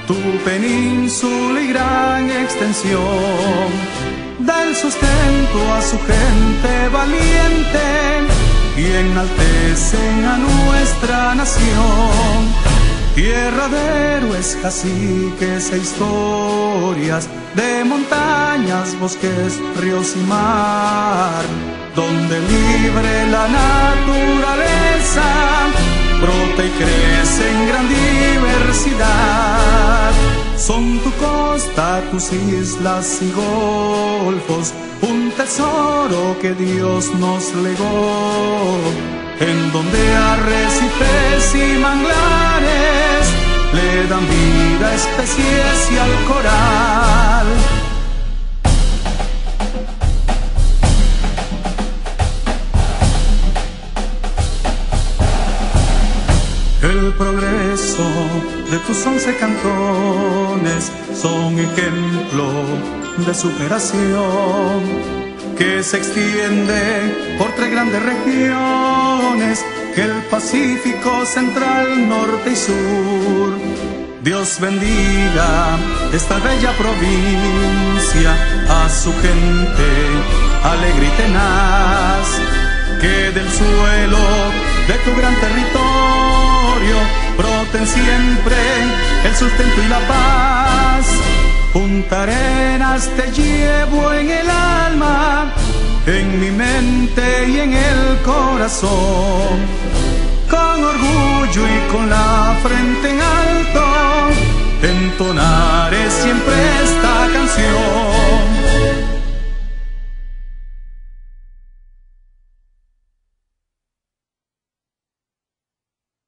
Tu península y gran extensión da el sustento a su gente valiente y enaltecen a nuestra nación. Tierra de héroes, caciques e historias, de montañas, bosques, ríos y mar, donde libre la naturaleza brota y crece en gran diversidad. Son tu costa, tus islas y golfos, un tesoro que Dios nos legó, en donde arrecifes y manglares le dan vida a especies y al coral. El progreso de tus 11 cantones son ejemplo de superación, que se extiende por 3 grandes regiones, el Pacífico central, norte y sur. Dios bendiga esta bella provincia, a su gente alegre y tenaz, que del suelo de tu gran territorio broten siempre el sustento y la paz. Punta Arenas te llevo en el alma, en mi mente y en el corazón, con orgullo y con la frente en alto,